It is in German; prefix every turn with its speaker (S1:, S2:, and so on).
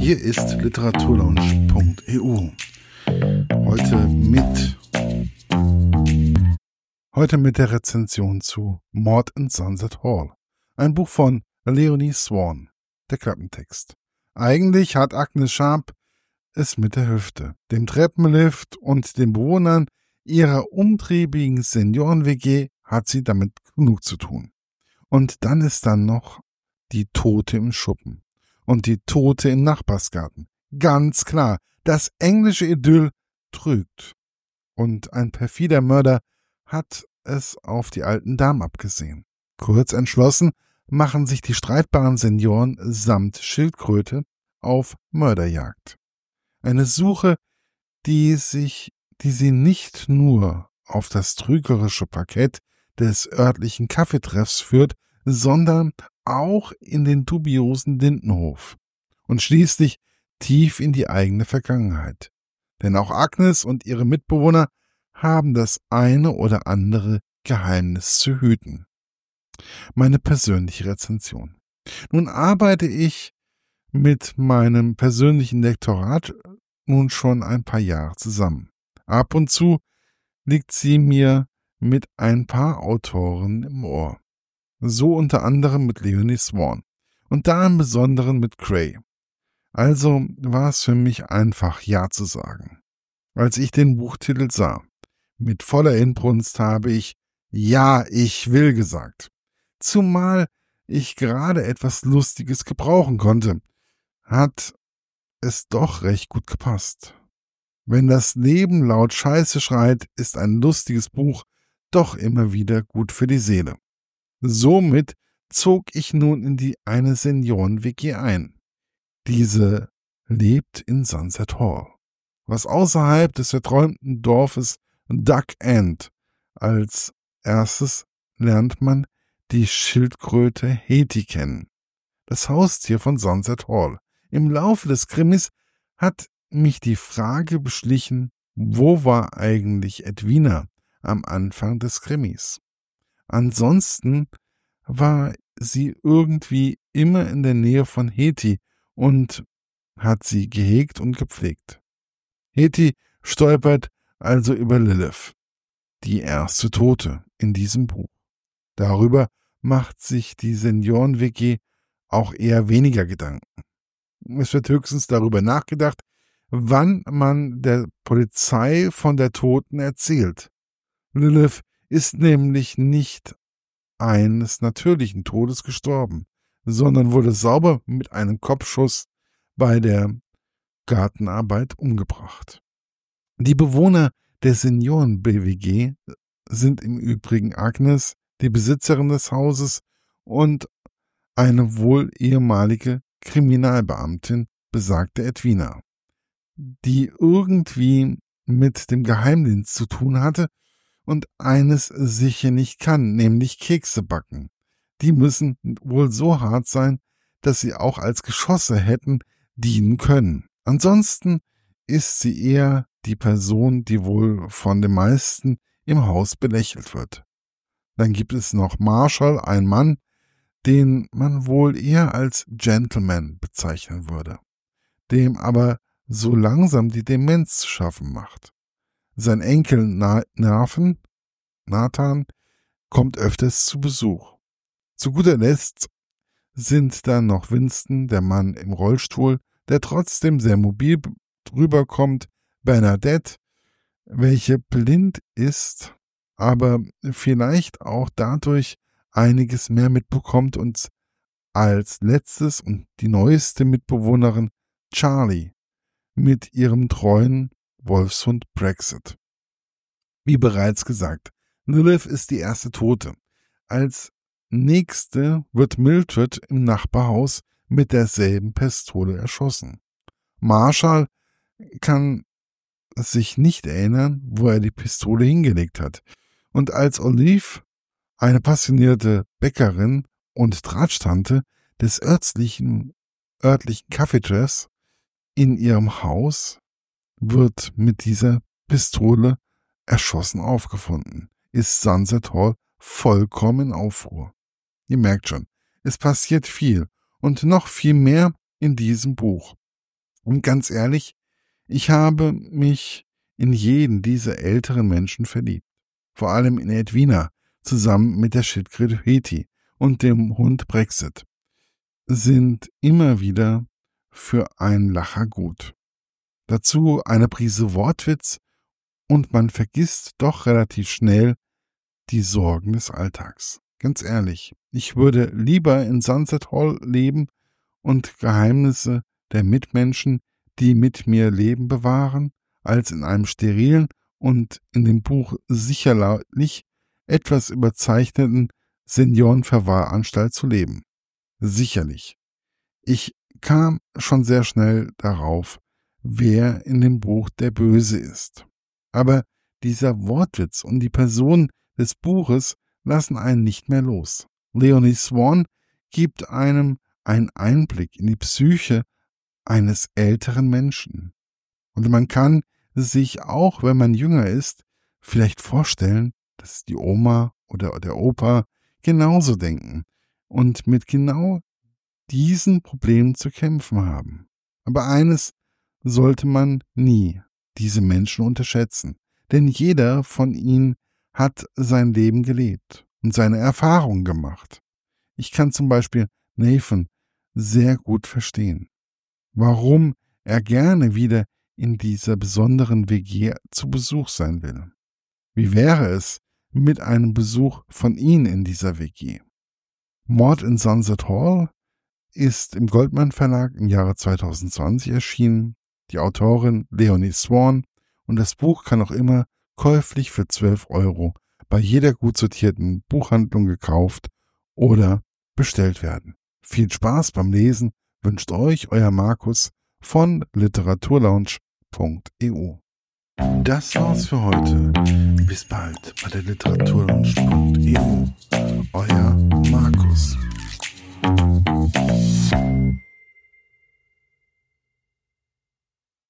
S1: Hier ist literaturlaunch.eu. Heute mit der Rezension zu Mord in Sunset Hall. Ein Buch von Leonie Swan. Der Klappentext. Eigentlich hat Agnes Sharp es mit der Hüfte, dem Treppenlift und den Bewohnern ihrer umtriebigen Senioren-WG hat sie damit genug zu tun. Und dann ist dann noch die Tote im Schuppen und die Tote im Nachbarsgarten. Ganz klar, das englische Idyll trügt. Und ein perfider Mörder hat es auf die alten Damen abgesehen. Kurz entschlossen machen sich die streitbaren Senioren samt Schildkröte auf Mörderjagd. Eine Suche, die sie nicht nur auf das trügerische Parkett des örtlichen Kaffeetreffs führt, sondern auch in den dubiosen Lindenhof und schließlich tief in die eigene Vergangenheit. Denn auch Agnes und ihre Mitbewohner haben das eine oder andere Geheimnis zu hüten. Meine persönliche Rezension. Nun arbeite ich mit meinem persönlichen Lektorat nun schon ein paar Jahre zusammen. Ab und zu liegt sie mir mit ein paar Autoren im Ohr. So unter anderem mit Leonie Swan und da im Besonderen mit Gray. Also war es für mich einfach Ja zu sagen. Als ich den Buchtitel sah, mit voller Inbrunst habe ich Ja, ich will gesagt. Zumal ich gerade etwas Lustiges gebrauchen konnte, hat es doch recht gut gepasst. Wenn das Leben laut Scheiße schreit, ist ein lustiges Buch doch immer wieder gut für die Seele. Somit zog ich nun in eine Senioren-WG ein. Diese lebt in Sunset Hall, was außerhalb des verträumten Dorfes Duck End. Als erstes lernt man die Schildkröte Hetty kennen, das Haustier von Sunset Hall. Im Laufe des Krimis hat mich die Frage beschlichen, wo war eigentlich Edwina am Anfang des Krimis? Ansonsten war sie irgendwie immer in der Nähe von Hetty und hat sie gehegt und gepflegt. Hetty stolpert also über Lilith, die erste Tote in diesem Buch. Darüber macht sich die Senioren-WG auch eher weniger Gedanken. Es wird höchstens darüber nachgedacht, wann man der Polizei von der Toten erzählt. Lilith ist nämlich nicht eines natürlichen Todes gestorben, sondern wurde sauber mit einem Kopfschuss bei der Gartenarbeit umgebracht. Die Bewohner der Senioren-BWG sind im Übrigen Agnes, die Besitzerin des Hauses, und eine wohl ehemalige Kriminalbeamtin, besagte Edwina, die irgendwie mit dem Geheimdienst zu tun hatte und eines sicher nicht kann, nämlich Kekse backen. Die müssen wohl so hart sein, dass sie auch als Geschosse hätten dienen können. Ansonsten ist sie eher die Person, die wohl von den meisten im Haus belächelt wird. Dann gibt es noch Marshall, ein Mann, den man wohl eher als Gentleman bezeichnen würde, dem aber so langsam die Demenz zu schaffen macht. Sein Enkel Nathan kommt öfters zu Besuch. Zu guter Letzt sind da noch Winston, der Mann im Rollstuhl, der trotzdem sehr mobil rüberkommt, Bernadette, welche blind ist, aber vielleicht auch dadurch einiges mehr mitbekommt, und als letztes und die neueste Mitbewohnerin Charlie mit ihrem treuen Wolfshund Brexit. Wie bereits gesagt, Lilith ist die erste Tote. Als nächste wird Mildred im Nachbarhaus mit derselben Pistole erschossen. Marshall kann sich nicht erinnern, wo er die Pistole hingelegt hat. Und als Olive, eine passionierte Bäckerin und Drahtstante des örtlichen Kaffeetreffs in ihrem Haus, wird mit dieser Pistole erschossen aufgefunden, ist Sunset Hall vollkommen in Aufruhr. Ihr merkt schon, es passiert viel und noch viel mehr in diesem Buch. Und ganz ehrlich, ich habe mich in jeden dieser älteren Menschen verliebt. Vor allem in Edwina, zusammen mit der Schildkröte Heti und dem Hund Brexit, sind immer wieder für einen Lacher gut. Dazu eine Prise Wortwitz und man vergisst doch relativ schnell die Sorgen des Alltags. Ganz ehrlich, ich würde lieber in Sunset Hall leben und Geheimnisse der Mitmenschen, die mit mir leben, bewahren, als in einem sterilen und in dem Buch sicherlich etwas überzeichneten Seniorenverwahranstalt zu leben. Sicherlich. Ich kam schon sehr schnell darauf, wer in dem Buch der Böse ist. Aber dieser Wortwitz und die Person des Buches lassen einen nicht mehr los. Leonie Swan gibt einem einen Einblick in die Psyche eines älteren Menschen. Und man kann sich auch, wenn man jünger ist, vielleicht vorstellen, dass die Oma oder der Opa genauso denken und mit genau diesen Problemen zu kämpfen haben. Aber eines sollte man nie: diese Menschen unterschätzen. Denn jeder von ihnen hat sein Leben gelebt und seine Erfahrungen gemacht. Ich kann zum Beispiel Nathan sehr gut verstehen, warum er gerne wieder in dieser besonderen WG zu Besuch sein will. Wie wäre es mit einem Besuch von Ihnen in dieser WG? Mord in Sunset Hall ist im Goldmann Verlag im Jahre 2020 erschienen. Die Autorin Leonie Swan, und das Buch kann auch immer käuflich für 12 € bei jeder gut sortierten Buchhandlung gekauft oder bestellt werden. Viel Spaß beim Lesen wünscht euch euer Markus von literaturlaunch.eu. Das war's für heute. Bis bald bei der Literaturlaunch.